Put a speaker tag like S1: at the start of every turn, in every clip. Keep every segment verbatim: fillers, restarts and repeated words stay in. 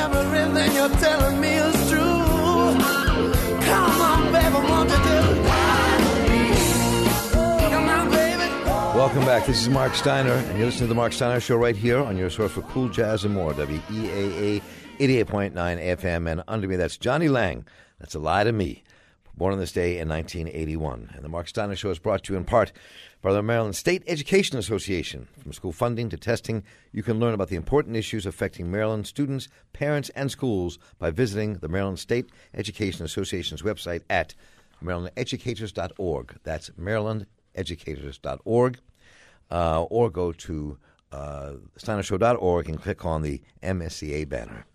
S1: everything you're telling me is true. Come on, baby, won't you do? Come on, baby.
S2: Welcome back. This is Mark Steiner, and you're listening to The Mark Steiner Show right here on your source for cool jazz and more, W E A A eighty-eight point nine F M. And under me, that's Johnny Lang. That's A Lie to Me. Born on this day in nineteen eighty-one. And The Mark Steiner Show is brought to you in part by the Maryland State Education Association. From school funding to testing, you can learn about the important issues affecting Maryland students, parents, and schools by visiting the Maryland State Education Association's website at maryland educators dot org. That's maryland educators dot org. Uh, or go to uh, steiner show dot org and click on the M S C A banner.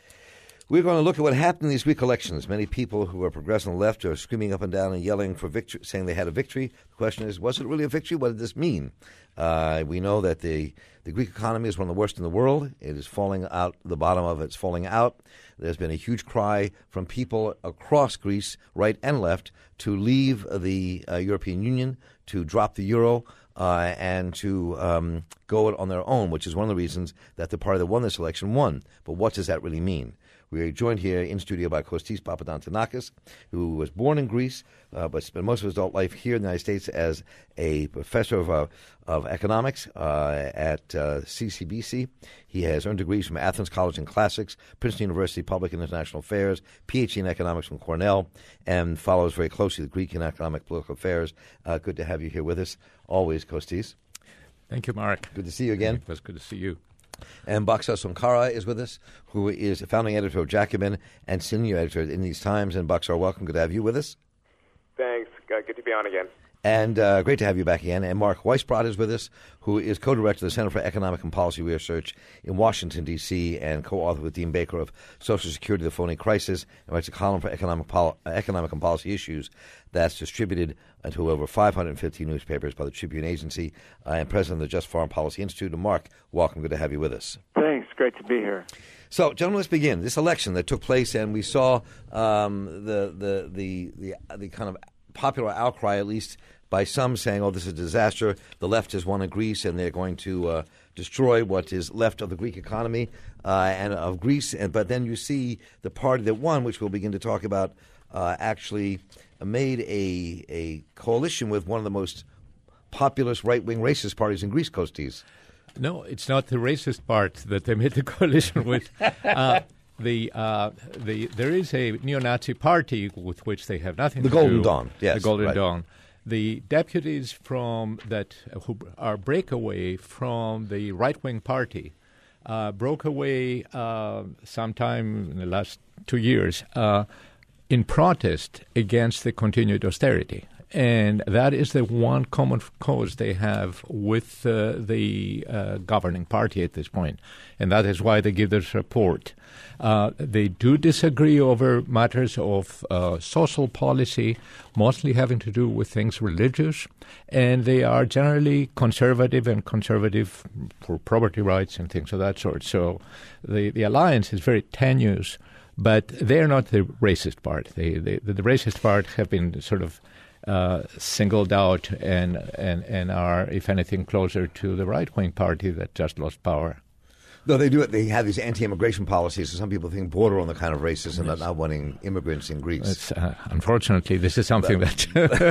S2: We're going to look at what happened in these week elections. Many people who are progressive on the left are screaming up and down and yelling for victory, saying they had a victory. The question is, was it really a victory? What did this mean? Uh, we know that the, the Greek economy is one of the worst in the world. It is falling out, the bottom of it's falling out. There's been a huge cry from people across Greece, right and left, to leave the uh, European Union, to drop the euro, Uh, and to um, go it on their own, which is one of the reasons that the party that won this election won. But what does that really mean? We are joined here in studio by Kostis Papadantonakis, who was born in Greece, uh, but spent most of his adult life here in the United States as a professor of, uh, of economics uh, at uh, C C B C. He has earned degrees from Athens College in Classics, Princeton University Public and International Affairs, P H D in Economics from Cornell, and follows very closely the Greek and economic political affairs. Uh, good to have you here with us, always, Kostis.
S3: Thank you, Mark.
S2: Good to see you again.
S3: It was good to see you.
S2: And Baksa Sunkara is with us, who is a founding editor of Jacobin and senior editor in These Times. And Baksa, welcome. Good to have you with us.
S4: Thanks. Good to be on again.
S2: And uh, great to have you back again. And Mark Weisbrot is with us, who is co-director of the Center for Economic and Policy Research in Washington, D C, and co-author with Dean Baker of Social Security, The Phony Crisis, and writes a column for economic, pol- economic and policy issues that's distributed to over five hundred fifty newspapers by the Tribune Agency, uh, and president of the Just Foreign Policy Institute. And Mark, welcome. Good to have you with us.
S5: Thanks. Great to be here.
S2: So, gentlemen, let's begin. This election that took place, and we saw um, the, the, the, the, the kind of popular outcry, at least by some, saying, oh, this is a disaster. The left has won in Greece, and they're going to uh, destroy what is left of the Greek economy uh, and of Greece. And But then you see the party that won, which we'll begin to talk about, uh, actually made a, a coalition with one of the most populist right-wing racist parties in Greece, Kostis.
S3: No, it's not the racist part that they made the coalition with. uh, The uh, the there is a neo-Nazi party with which they have nothing
S2: the
S3: to
S2: Golden
S3: do.
S2: Dawn, yes,
S3: the Golden
S2: right.
S3: Dawn. The deputies from that who are breakaway from the right-wing party uh, broke away uh, sometime in the last two years uh, in protest against the continued austerity. And that is the one common cause they have with uh, the uh, governing party at this point. And that is why they give their support. Uh, they do disagree over matters of uh, social policy, mostly having to do with things religious. And they are generally conservative and conservative for property rights and things of that sort. So the, the alliance is very tenuous, but they're not the racist part. They, they, the, the racist part have been sort of Uh, singled out and, and, and are, if anything, closer to the right-wing party that just lost power.
S2: Though they do it, they have these anti-immigration policies, so some people think border on the kind of racism
S3: Yes.
S2: that not wanting immigrants in Greece.
S3: It's, uh, unfortunately, this is something that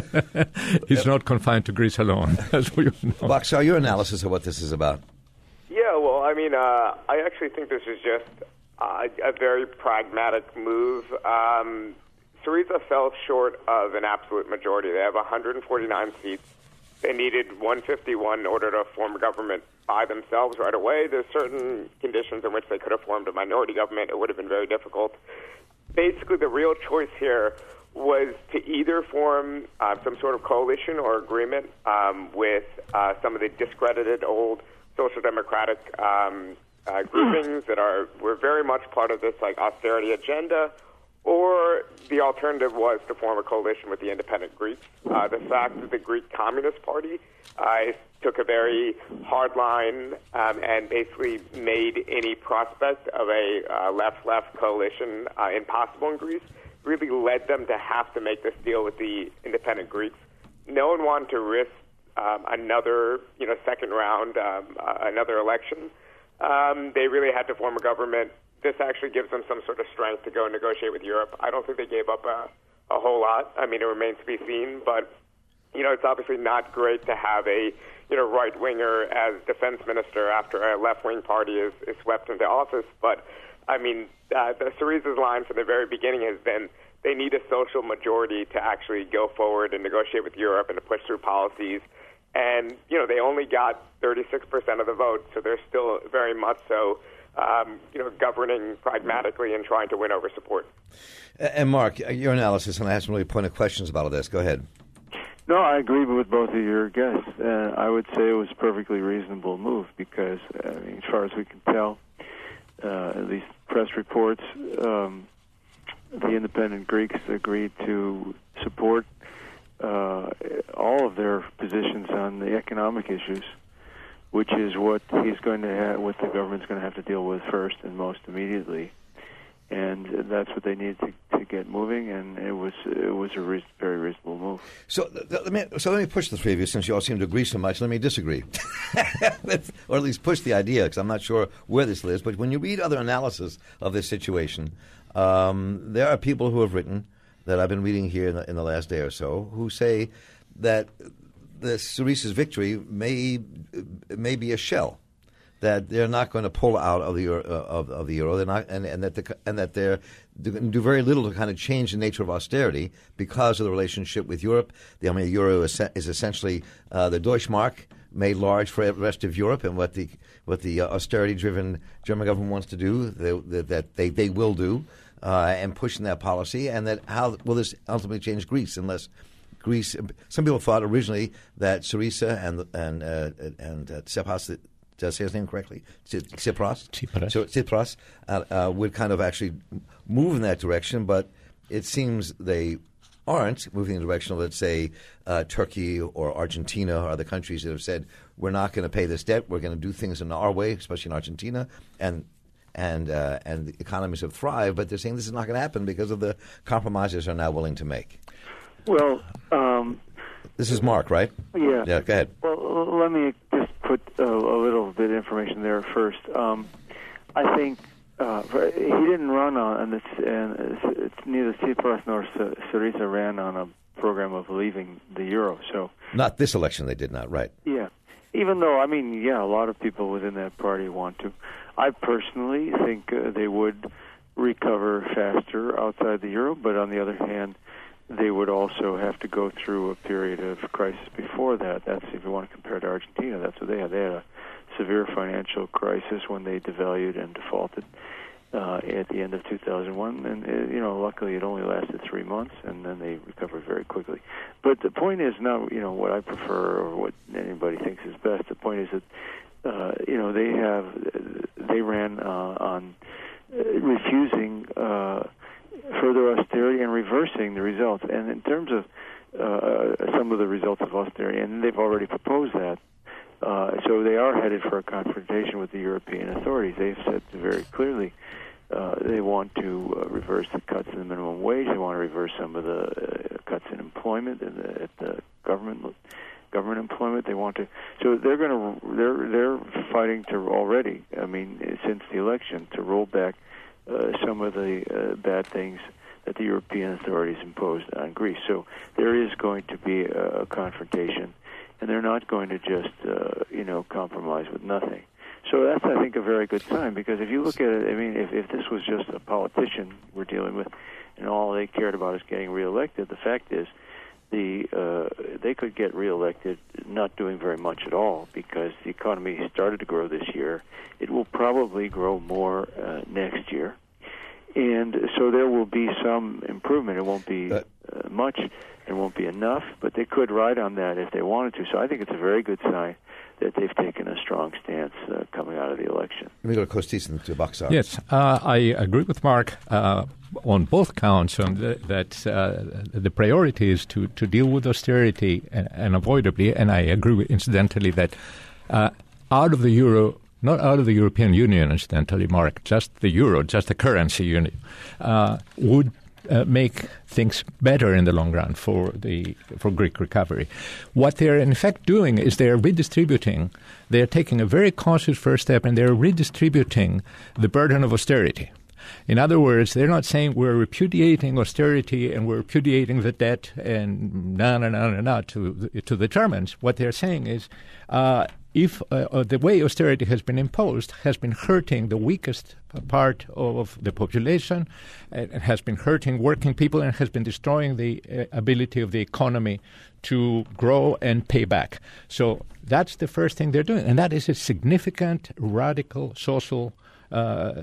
S3: is not confined to Greece alone, as we know.
S2: Baksa, your analysis of what this is about?
S4: Yeah, well, I mean, uh, I actually think this is just uh, a very pragmatic move. Um, Syriza fell short of an absolute majority. They have one hundred forty-nine seats. They needed one fifty-one in order to form a government by themselves right away. There's certain conditions in which they could have formed a minority government. It would have been very difficult. Basically, the real choice here was to either form uh, some sort of coalition or agreement um, with uh, some of the discredited old social democratic um, uh, groupings that are were very much part of this like austerity agenda, or the alternative was to form a coalition with the independent Greeks. Uh, the fact that the Greek Communist Party uh, took a very hard line um, and basically made any prospect of a uh, left-left coalition uh, impossible in Greece really led them to have to make this deal with the independent Greeks. No one wanted to risk um, another, you know, second round, um, uh, another election. Um, they really had to form a government this actually gives them some sort of strength to go and negotiate with Europe. I don't think they gave up a, a whole lot. I mean, it remains to be seen, but, you know, it's obviously not great to have a, you know, right-winger as defense minister after a left-wing party is, is swept into office. But, I mean, uh, the Syriza's line from the very beginning has been they need a social majority to actually go forward and negotiate with Europe and to push through policies. And, you know, they only got thirty-six percent of the vote, so they're still very much so, um, you know, governing pragmatically and trying to win over support.
S2: And, Mark, your analysis, and I have some really pointed questions about all this. Go ahead.
S5: No, I agree with both of your guests. Uh, I would say it was a perfectly reasonable move because, I mean, as far as we can tell, uh, at least press reports, um, the independent Greeks agreed to support uh, all of their positions on the economic issues, which is what he's going to have, what the government's going to have to deal with first and most immediately. And that's what they needed to, to get moving, and it was it was a re- very reasonable move.
S2: So th- let me so let me push the three of you, since you all seem to agree so much. Let me disagree, or at least push the idea, because I'm not sure where this lives. But when you read other analysis of this situation, um, there are people who have written that I've been reading here in the, in the last day or so who say that the Syriza's victory may may be a shell. That they're not going to pull out of the euro, uh, of, of the euro, they're not, and, and that the, and that they're going to do very little to kind of change the nature of austerity because of the relationship with Europe. The I mean, the euro is, is essentially uh, the Deutschmark made large for the rest of Europe, and what the what the uh, austerity-driven German government wants to do, they, that they they will do, uh, and pushing that policy, and that how will this ultimately change Greece unless Greece? Some people thought originally that Syriza and and uh, and uh, Tsipras. Did I say his name correctly? Tsipras?
S3: Tsipras.
S2: So Tsipras uh, uh, would kind of actually move in that direction, but it seems they aren't moving in the direction of, let's say, uh, Turkey or Argentina or other countries that have said, we're not going to pay this debt, we're going to do things in our way, especially in Argentina, and and uh, and the economies have thrived, but they're saying this is not going to happen because of the compromises they're now willing to make.
S5: Well, um,
S2: this is Mark, right?
S5: Yeah.
S2: Yeah, go ahead.
S5: Well, let me just put a, a little bit of information there first. Um, I think uh, he didn't run on, and, it's, and it's, neither Tsipras nor Syriza ran on a program of leaving the euro. So
S2: not this election, they did not, right?
S5: Yeah. Even though, I mean, yeah, a lot of people within that party want to. I personally think uh, they would recover faster outside the euro, but on the other hand, they would also have to go through a period of crisis before that. That's if you want to compare to Argentina. That's what they had. They had a severe financial crisis when they devalued and defaulted uh, at the end of two thousand one. And, uh, you know, luckily it only lasted three months, and then they recovered very quickly. But the point is not, you know, what I prefer or what anybody thinks is best. The point is that, uh, you know, they have, they ran uh, on uh, refusing uh further austerity and reversing the results. And in terms of uh, some of the results of austerity, and they've already proposed that, uh, so they are headed for a confrontation with the European authorities. They've said very clearly uh, they want to uh, reverse the cuts in the minimum wage. They want to reverse some of the uh, cuts in employment in the, at the government government employment. They want to. So they're going to. They're they're fighting to already. I mean, since the election, to roll back Uh, some of the uh, bad things that the European authorities imposed on Greece. So there is going to be a, a confrontation, and they're not going to just, uh, you know, compromise with nothing. So that's, I think, a very good sign, because if you look at it, I mean, if, if this was just a politician we're dealing with, and all they cared about is getting reelected, the fact is the uh, they could get reelected not doing very much at all, because the economy started to grow this year. It will probably grow more uh, next year. And so there will be some improvement. It won't be uh, much. It won't be enough, but they could ride on that if they wanted to. So I think it's a very good sign that they've taken a strong stance uh, coming out of the election.
S2: Let me go to Kostis and to Baksar.
S3: Yes, uh, I agree with Mark uh, on both counts on the, that uh, the priority is to, to deal with austerity and, unavoidably, and I agree with, incidentally, that uh, out of the euro, not out of the European Union, incidentally, Mark, just the euro, just the currency union, uh, would uh, make things better in the long run for the for Greek recovery. What they're in fact doing is they're redistributing. They're taking a very cautious first step, and they're redistributing the burden of austerity. In other words, they're not saying we're repudiating austerity and we're repudiating the debt and no, no, no, no, no to, to the Germans. What they're saying is uh, if uh, the way austerity has been imposed has been hurting the weakest part of the population, it has been hurting working people, and has been destroying the uh, ability of the economy to grow and pay back. So that's the first thing they're doing, and that is a significant, radical social Uh,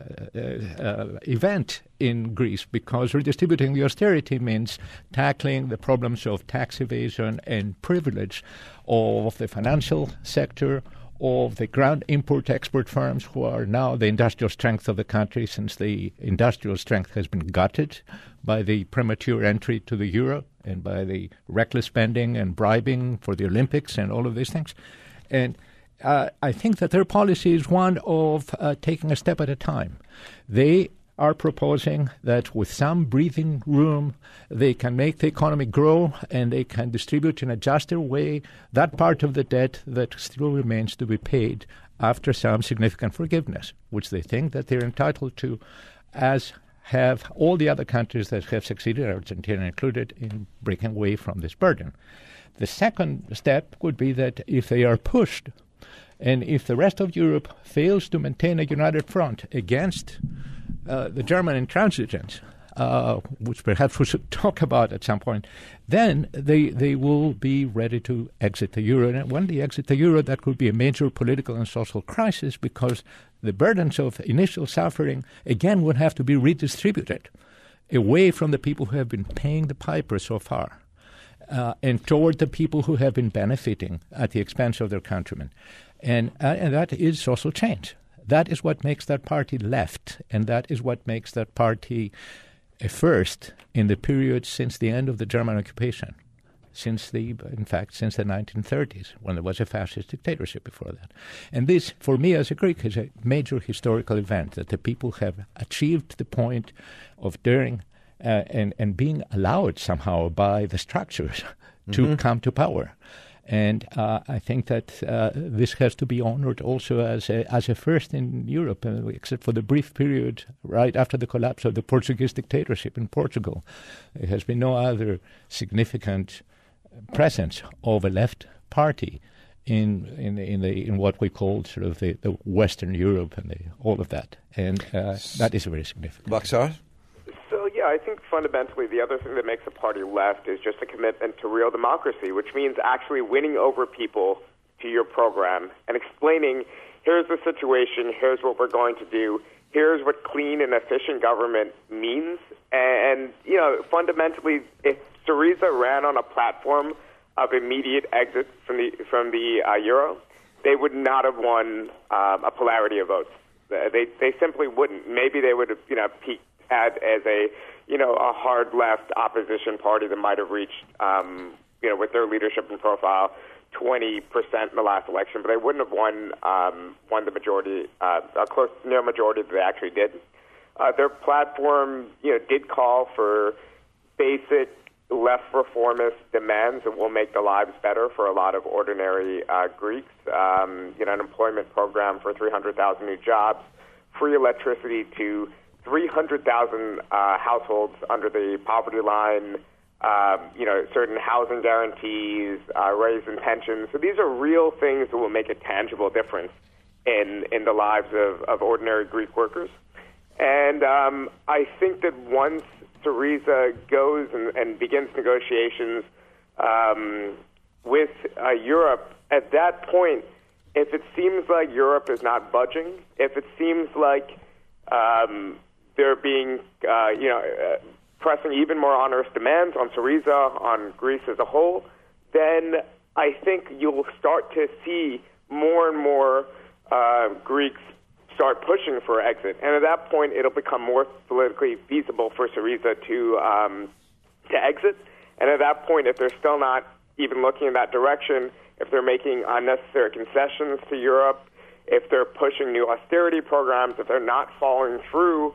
S3: uh, uh, event in Greece, because redistributing the austerity means tackling the problems of tax evasion and privilege of the financial sector, of the ground import-export firms who are now the industrial strength of the country, since the industrial strength has been gutted by the premature entry to the euro and by the reckless spending and bribing for the Olympics and all of these things. And Uh, I think that their policy is one of uh, taking a step at a time. They are proposing that with some breathing room, they can make the economy grow, and they can distribute in a juster way that part of the debt that still remains to be paid after some significant forgiveness, which they think that they're entitled to, as have all the other countries that have succeeded, Argentina included, in breaking away from this burden. The second step would be that if they are pushed, and if the rest of Europe fails to maintain a united front against uh, the German intransigence, uh, which perhaps we should talk about at some point, then they they will be ready to exit the euro. And when they exit the euro, that could be a major political and social crisis, because the burdens of initial suffering, again, would have to be redistributed away from the people who have been paying the piper so far. Uh, and toward the people who have been benefiting at the expense of their countrymen. And, uh, and that is social change. That is what makes that party left, and that is what makes that party a first in the period since the end of the German occupation, since the, in fact, since the nineteen thirties, when there was a fascist dictatorship before that. And this, for me as a Greek, is a major historical event, that the people have achieved the point of daring Uh, and, and being allowed somehow by the structures to mm-hmm. come to power. And uh, I think that uh, this has to be honored also as a, as a first in Europe, uh, except for the brief period right after the collapse of the Portuguese dictatorship in Portugal. There has been no other significant presence of a left party in in in the in what we call sort of the, the Western Europe and the, all of that. And uh, that is very significant.
S2: Bakhsar?
S4: Yeah, I think fundamentally the other thing that makes a party left is just a commitment to real democracy, which means actually winning over people to your program and explaining, here's the situation, here's what we're going to do, here's what clean and efficient government means. And, you know, fundamentally, if Syriza ran on a platform of immediate exit from the from the uh, euro, they would not have won um, a polarity of votes. They they simply wouldn't. Maybe they would have, you know, peaked at as a, you know, a hard left opposition party that might have reached, um, you know, with their leadership and profile, twenty percent in the last election, but they wouldn't have won um, won the majority, uh, a close near majority that they actually did. Uh, their platform, you know, did call for basic left reformist demands that will make the lives better for a lot of ordinary uh, Greeks. Um, you know, an employment program for three hundred thousand new jobs, free electricity to three hundred thousand uh, households under the poverty line, um, you know, certain housing guarantees, uh, raise in pensions. So these are real things that will make a tangible difference in, in the lives of, of ordinary Greek workers. And um, I think that once Syriza goes and, and begins negotiations um, with uh, Europe, at that point, if it seems like Europe is not budging, if it seems like um, they're being, uh, you know, uh, pressing even more onerous demands on Syriza, on Greece as a whole, then I think you'll start to see more and more uh, Greeks start pushing for exit. And at that point, it'll become more politically feasible for Syriza to um, to exit. And at that point, if they're still not even looking in that direction, if they're making unnecessary concessions to Europe, if they're pushing new austerity programs, if they're not following through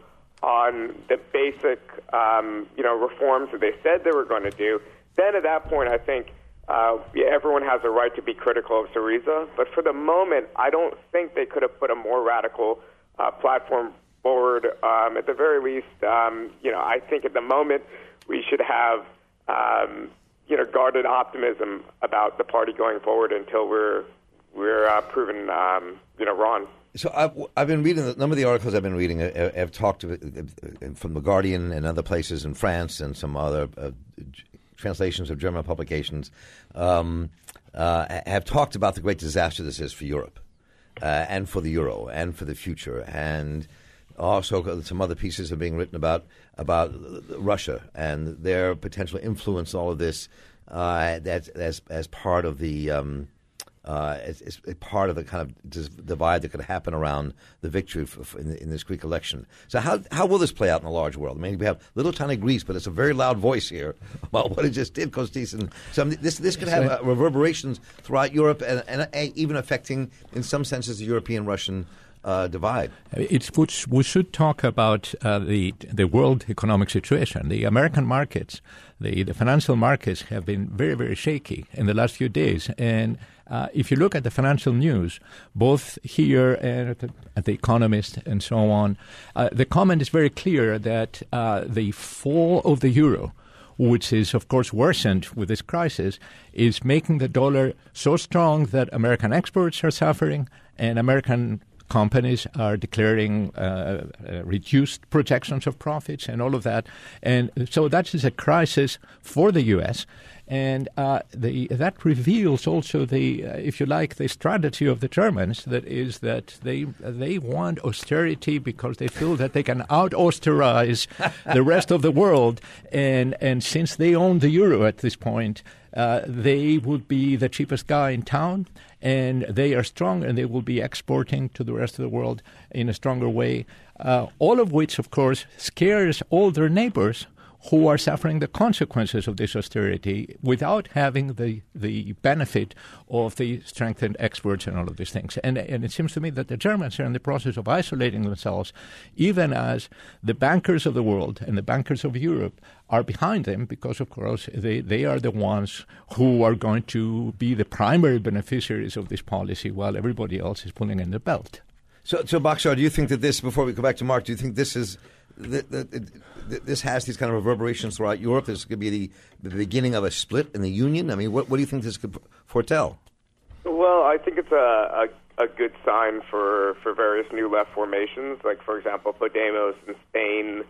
S4: on the basic, um, you know, reforms that they said they were going to do, then at that point, I think uh, yeah, everyone has a right to be critical of Syriza. But for the moment, I don't think they could have put a more radical uh, platform forward. Um, at the very least, um, you know, I think at the moment we should have, um, you know, guarded optimism about the party going forward until we're we're uh, proven, um, you know, wrong.
S2: So I've, I've been reading, a number of the articles I've been reading uh, have talked to, uh, from The Guardian and other places in France and some other uh, translations of German publications, um, uh, have talked about the great disaster this is for Europe uh, and for the euro and for the future. And also some other pieces are being written about about Russia and their potential influence, all of this, uh, as, as, as part of the... Um, Uh, it's, it's part of the kind of divide that could happen around the victory f- f- in, the, in this Greek election. So how how will this play out in the large world? I mean, we have little tiny Greece, but it's a very loud voice here about what it just did, Kostis. And so this this could have uh, reverberations throughout Europe and, and uh, even affecting, in some senses, the European-Russian uh, divide.
S3: It's, we should talk about uh, the the world economic situation. The American markets, the, the financial markets have been very, very shaky in the last few days. And Uh, if you look at the financial news, both here and at the, at the Economist and so on, uh, the comment is very clear that uh, the fall of the euro, which is, of course, worsened with this crisis, is making the dollar so strong that American exports are suffering and American companies are declaring uh, uh, reduced projections of profits and all of that. And so that is a crisis for the U S, And uh, the, that reveals also the, uh, if you like, the strategy of the Germans. That is that they they want austerity because they feel that they can out-austerize the rest of the world. And and since they own the euro at this point, uh, they would be the cheapest guy in town. And they are strong, and they will be exporting to the rest of the world in a stronger way. Uh, all of which, of course, scares all their neighbors, who are suffering the consequences of this austerity without having the the benefit of the strengthened exports and all of these things. And and it seems to me that the Germans are in the process of isolating themselves, even as the bankers of the world and the bankers of Europe are behind them, because, of course, they, they are the ones who are going to be the primary beneficiaries of this policy while everybody else is pulling in the belt.
S2: So, so Bakhshar, do you think that this, before we go back to Mark, do you think this is... The, the, the, this has these kind of reverberations throughout Europe? This could be the, the beginning of a split in the Union? I mean, what, what do you think this could foretell?
S4: Well, I think it's a, a, a good sign for, for various new left formations, like, for example, Podemos in Spain,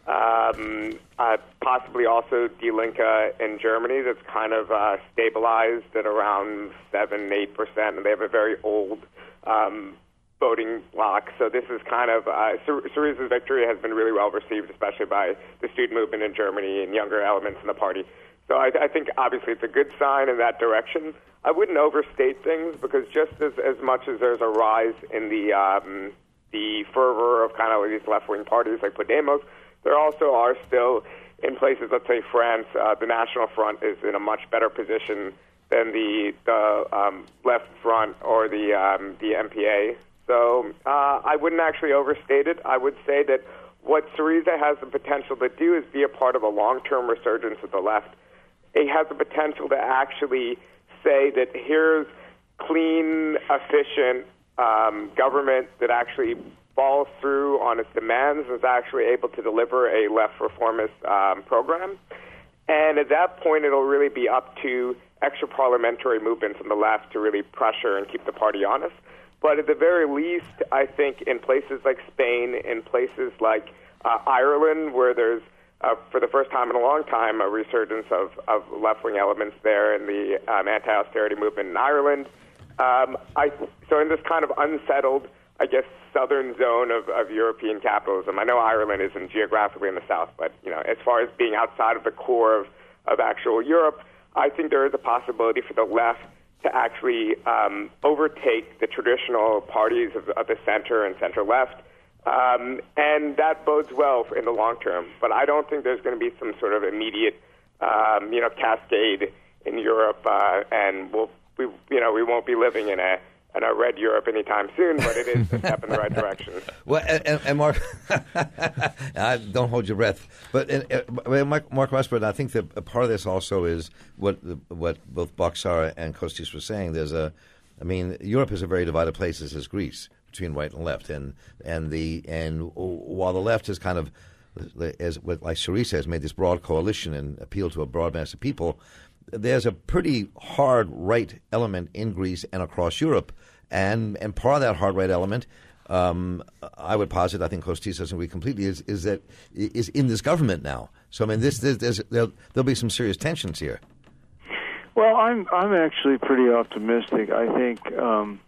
S4: um, uh, possibly also Die Linke in Germany, that's kind of uh, stabilized at around seven, eight percent, and they have a very old um voting bloc. So this is kind of, uh, Syriza's victory has been really well received, especially by the student movement in Germany and younger elements in the party. So I, I think obviously it's a good sign in that direction. I wouldn't overstate things, because just as, as much as there's a rise in the um, the fervor of kind of these left-wing parties like Podemos, there also are still, in places, let's say France, uh, the National Front is in a much better position than the, the um, Left Front or the um, the M P A. So uh, I wouldn't actually overstate it. I would say that what Syriza has the potential to do is be a part of a long-term resurgence of the left. It has the potential to actually say that here's clean, efficient um, government that actually follows through on its demands and is actually able to deliver a left reformist um, program. And at that point, it'll really be up to extra-parliamentary movements on the left to really pressure and keep the party honest. But at the very least, I think in places like Spain, in places like uh, Ireland, where there's, uh, for the first time in a long time, a resurgence of, of left-wing elements there in the um, anti-austerity movement in Ireland. Um, I, so in this kind of unsettled, I guess, southern zone of, of European capitalism, I know Ireland isn't geographically in the south, but you know, as far as being outside of the core of, of actual Europe, I think there is a possibility for the left to actually um, overtake the traditional parties of, of the center and center-left, um, and that bodes well in the long term. But I don't think there's going to be some sort of immediate, um, you know, cascade in Europe, uh, and we'll, we, you know, we won't be living in a and a red Europe anytime soon, but it is a step in the right direction.
S2: Well, and, and Mark, uh, don't hold your breath. But uh, uh, Mark, Mark Rosberg, I think that a part of this also is what what both Boksar and Kostis were saying. There's a, I mean, Europe is a very divided place, as is Greece, between right and left, and and the and while the left has kind of, as like Cherie says, made this broad coalition and appealed to a broad mass of people, there's a pretty hard right element in Greece and across Europe, and and part of that hard right element, um, I would posit, I think Kostis doesn't agree completely, is is that is in this government now. So I mean, this there's, there's, there'll, there'll be some serious tensions here.
S5: Well, I'm I'm actually pretty optimistic. I think, um,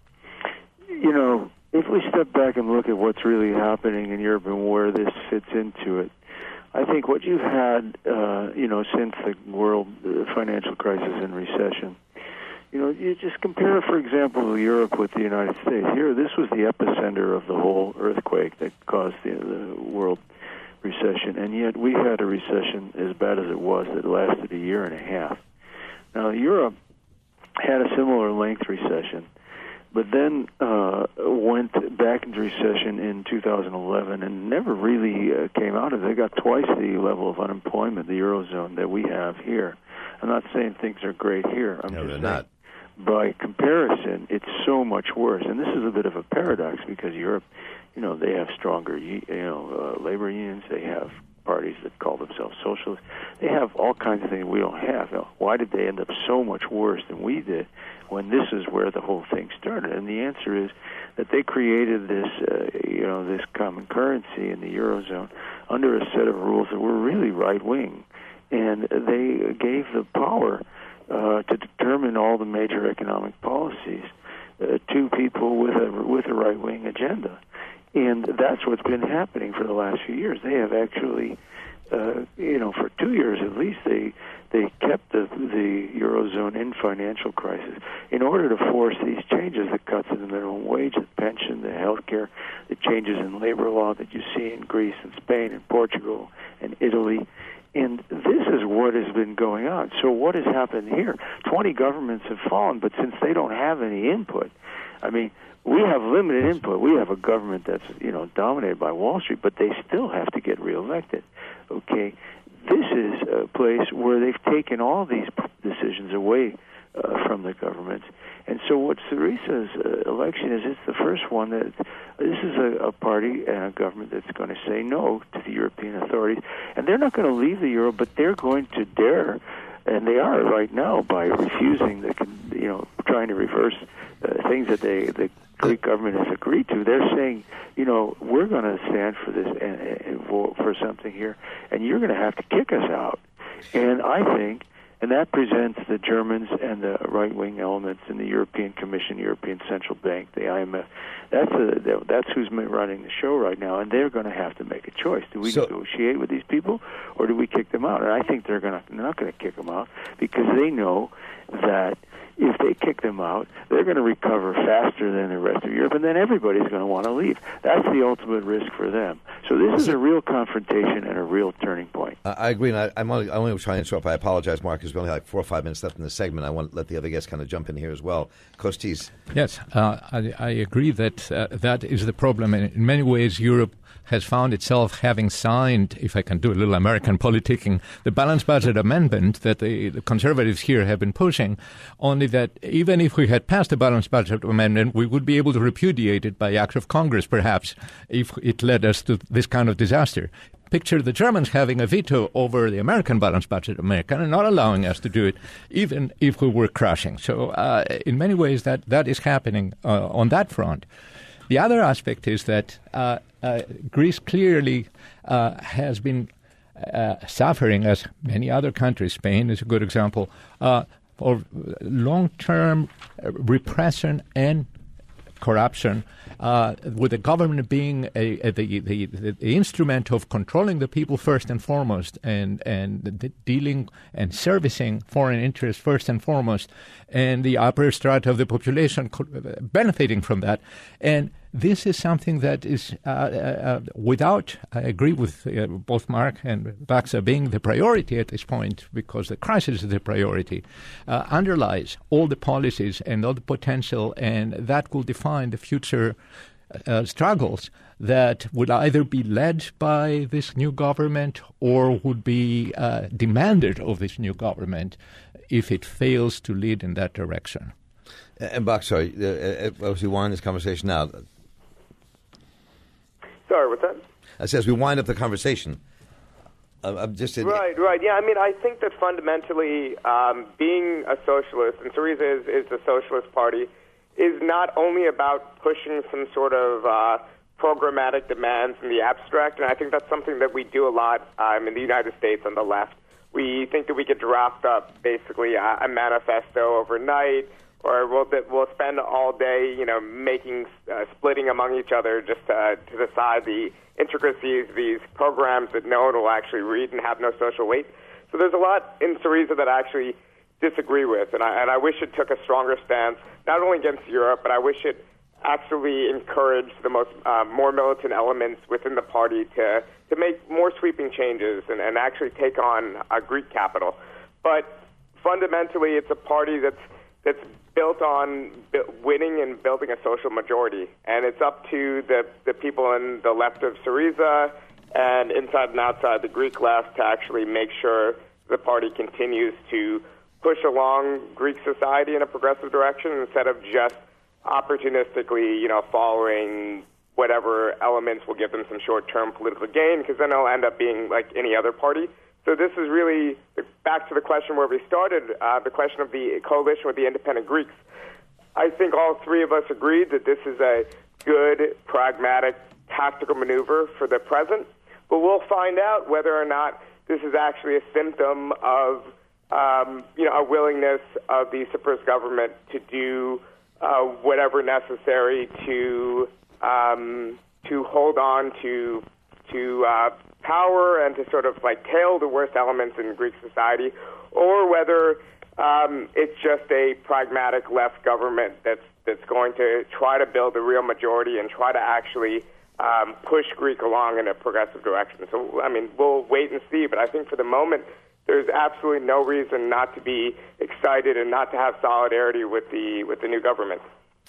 S5: you know, if we step back and look at what's really happening in Europe and where this fits into it, I think what you've had, uh, you know, since the world financial crisis and recession, you know, you just compare, for example, Europe with the United States. Here, this was the epicenter of the whole earthquake that caused the, the world recession, and yet we had a recession as bad as it was that lasted a year and a half. Now, Europe had a similar length recession, but then uh, went back into recession in two thousand eleven and never really uh, came out of it. They got twice the level of unemployment, the Eurozone, that we have here. I'm not saying things are great here. I'm
S2: no,
S5: just
S2: they're
S5: saying,
S2: not.
S5: By comparison, it's so much worse. And this is a bit of a paradox because Europe, you know, they have stronger, you know, uh, labor unions. They have parties that call themselves socialists. They have all kinds of things we don't have. You know, why did they end up so much worse than we did when this is where the whole thing started? And the answer is that they created this, uh, you know, this common currency in the Eurozone under a set of rules that were really right-wing. And they gave the power uh, to determine all the major economic policies uh, to people with a, with a right-wing agenda. And that's what's been happening for the last few years. They have actually, uh, you know, for two years at least, they they kept the, the Eurozone in financial crisis in order to force these changes, the cuts in the minimum wage, the pension, the health care, the changes in labor law that you see in Greece and Spain and Portugal and Italy. And this is what has been going on. So what has happened here? twenty governments have fallen, but since they don't have any input, I mean, we have limited input. We have a government that's, you know, dominated by Wall Street, but they still have to get reelected. Okay, this is a place where they've taken all these decisions away uh, from the governments. And so what Syriza's uh, election is, it's the first one that this is a, a party and a government that's going to say no to the European authorities. And they're not going to leave the euro, but they're going to dare, and they are right now, by refusing the, you know, trying to reverse uh, things that they, the Greek government has agreed to. They're saying, you know, we're going to stand for this and, and for, for something here, and you're going to have to kick us out. And I think, and that presents the Germans and the right-wing elements in the European Commission, European Central Bank, the I M F. That's a, that's who's running the show right now, and they're going to have to make a choice. Do we so, negotiate with these people, or do we kick them out? And I think they're going to they're not going to kick them out because they know that if they kick them out, they're going to recover faster than the rest of Europe, and then everybody's going to want to leave. That's the ultimate risk for them. So this is a real confrontation and a real turning point.
S2: Uh, I agree, and I, I'm only, I'm only trying to interrupt. I apologize, Mark, because we only have like four or five minutes left in the segment. I want to let the other guests kind of jump in here as well. Kostis.
S3: Yes, uh, I, I agree that uh, that is the problem. And in many ways, Europe has found itself having signed, if I can do a little American politicking, the balanced budget amendment that the, the conservatives here have been pushing, only that even if we had passed the balanced budget amendment, we would be able to repudiate it by act of Congress, perhaps, if it led us to this kind of disaster. Picture the Germans having a veto over the American balanced budget American and not allowing us to do it, even if we were crashing. So uh, in many ways, that, that is happening uh, on that front. The other aspect is that uh, uh, Greece clearly uh, has been uh, suffering, as many other countries, Spain is a good example, uh, for long-term repression and corruption, uh, with the government being a, a, the, the, the instrument of controlling the people first and foremost, and and the dealing and servicing foreign interests first and foremost, and the upper strata of the population benefiting from that. And this is something that is, uh, uh, without, I agree with uh, both Mark and Baxa being the priority at this point, because the crisis is the priority, uh, underlies all the policies and all the potential, and that will define the future uh, struggles that would either be led by this new government or would be uh, demanded of this new government if it fails to lead in that direction.
S2: And Buck, sorry, uh, as we wind this conversation now.
S4: Sorry, what's that?
S2: As we wind up the conversation, uh, I'm just in,
S4: right, right. Yeah, I mean, I think that fundamentally, um, being a socialist, and Syriza is, is the Socialist Party, is not only about pushing some sort of uh, programmatic demands in the abstract, and I think that's something that we do a lot um, in the United States on the left. We think that we could draft up basically a, a manifesto overnight, or we'll we'll spend all day, you know, making uh, splitting among each other just uh, to decide the intricacies of these programs that no one will actually read and have no social weight. So there's a lot in Syriza that I actually disagree with, and I and I wish it took a stronger stance, not only against Europe, but I wish it actually encouraged the most uh, more militant elements within the party to to make more sweeping changes and, and actually take on a Greek capital. But fundamentally, it's a party that's that's built on winning and building a social majority. And it's up to the, the people in the left of Syriza and inside and outside the Greek left to actually make sure the party continues to push along Greek society in a progressive direction instead of just opportunistically, you know, following whatever elements will give them some short-term political gain, because then they'll end up being like any other party. So this is really back to the question where we started, uh, the question of the coalition with the independent Greeks. I think all three of us agreed that this is a good, pragmatic, tactical maneuver for the present, but we'll find out whether or not this is actually a symptom of, um, you know, a willingness of the Cyprus government to do uh, whatever necessary to um, to hold on to to uh, power and to sort of like tail the worst elements in Greek society, or whether um, it's just a pragmatic left government that's that's going to try to build a real majority and try to actually um, push Greek along in a progressive direction. So, I mean, we'll wait and see, but I think for the moment there's absolutely no reason not to be excited and not to have solidarity with the with the new government.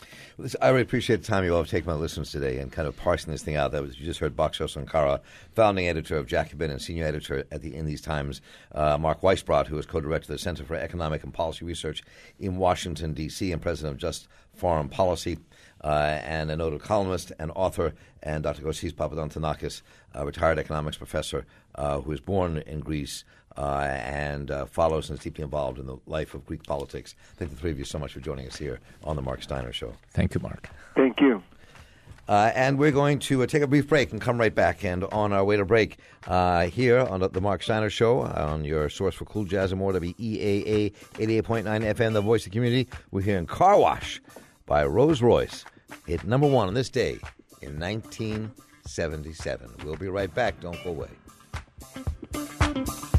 S2: I really appreciate the time you all have taken my listeners today and kind of parsing this thing out. That was, you just heard Baksha Sankara, founding editor of Jacobin and senior editor at the In These Times, uh, Mark Weisbrot, who is co-director of the Center for Economic and Policy Research in Washington, D C, and president of Just Foreign Policy, uh, and a noted columnist and author, and Doctor Gosis Papadontonakis, a retired economics professor uh, who was born in Greece uh, and uh, follows and is deeply involved in the life of Greek politics. Thank the three of you so much for joining us here on the Mark Steiner Show.
S3: Thank you, Mark.
S5: Thank you.
S2: Uh, and we're going to uh, take a brief break and come right back. And on our way to break, uh, here on the, the Mark Steiner Show, on your source for cool jazz and more, W E A A eighty-eight point nine F M, the voice of the community, we're hearing Car Wash by Rose Royce. Hit number one on this day in nineteen seventy-seven. We'll be right back. Don't go away.